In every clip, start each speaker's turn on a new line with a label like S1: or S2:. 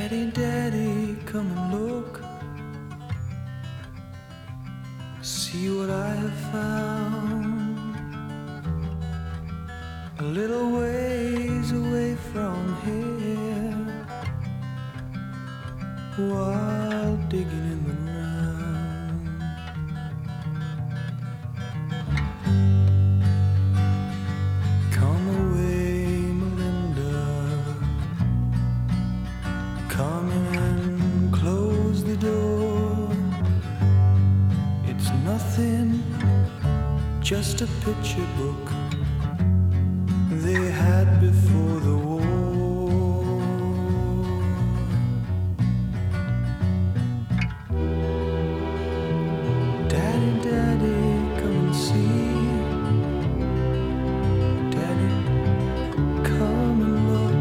S1: Daddy, Daddy, come and look. See what I have found. A little ways away from here, while digging in the ground. Come away, Melinda. Come in and close the door. It's nothing, just a picture book they had before the war. Daddy, Daddy, come and see. Daddy, come and look.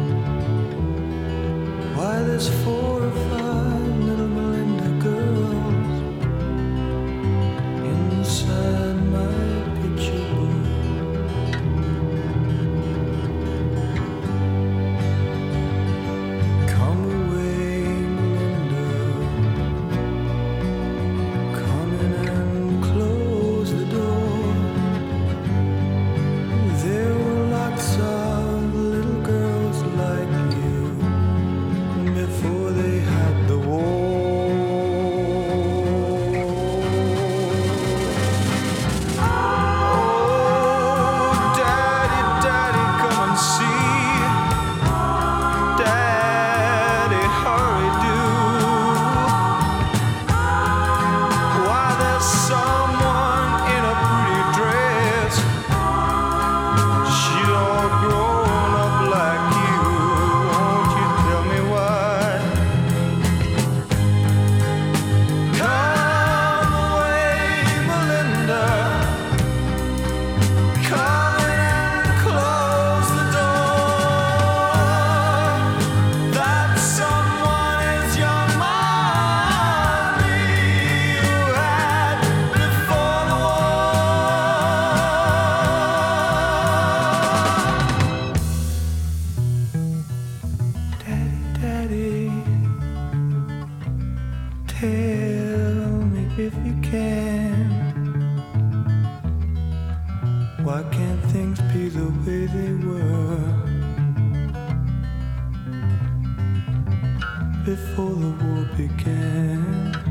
S1: Why, there's 4 or 5 little Melinda girls inside my picture book. Come away, Melinda. Come in and close the door. There were lots of little girls like you before they had the war. Oh, Daddy, Daddy, come and see. Daddy, hurry, do. Why, there's someone in a pretty dress. She's all grown up like you. Won't you tell me why? Come away, Melinda. Come in and close the door. That someone is young Molly you had before the war. Daddy, Daddy, tell me if you can. Why can't things be the way they were before the war began?